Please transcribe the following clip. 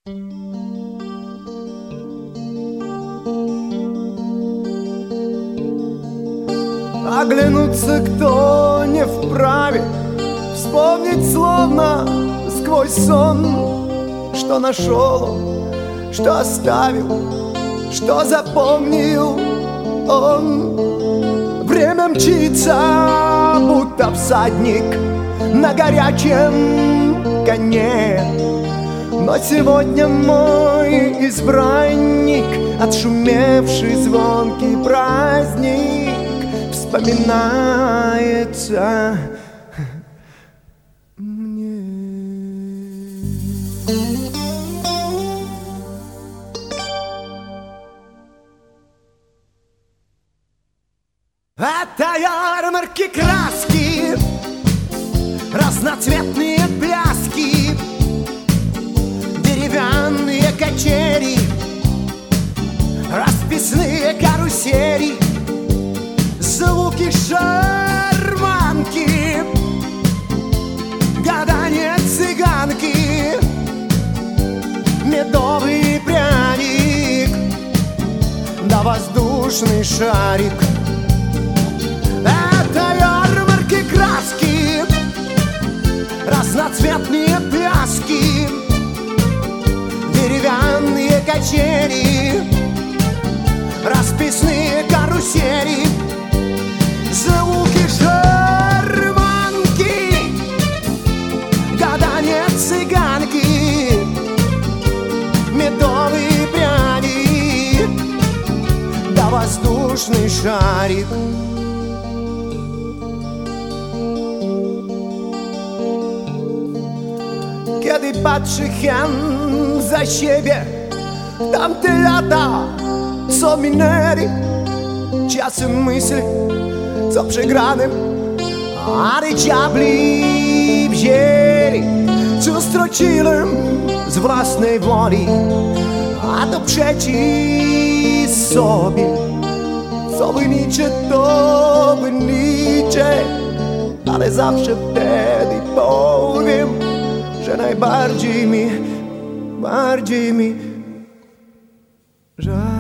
Оглянуться кто не вправе, вспомнить словно сквозь сон, что нашел он, что оставил, что запомнил он. Время мчится, будто всадник на горячем коне, но сегодня мой избранник, отшумевший звонкий праздник, вспоминается мне. Это ярмарки краски, разноцветные пляски, деревянные качели, расписные карусели, звуки шарманки, гадание цыганки, медовый пряник да воздушный шарик. Это ярмарки краски, разноцветные пляски, деревянные качели, расписные карусели, звуки шарманки, гадание цыганки, медовый пряник да воздушный шарик. Kiedy patrzy hen za siebie w tamte lata, co minęli, czasem myśli, co przegranym, ale diabli wzięli, co stracili z własnej woli, a to przeciw sobie. Co wynicze, to wynicze, ale zawsze wtedy powiem, że najbardziej mi żal.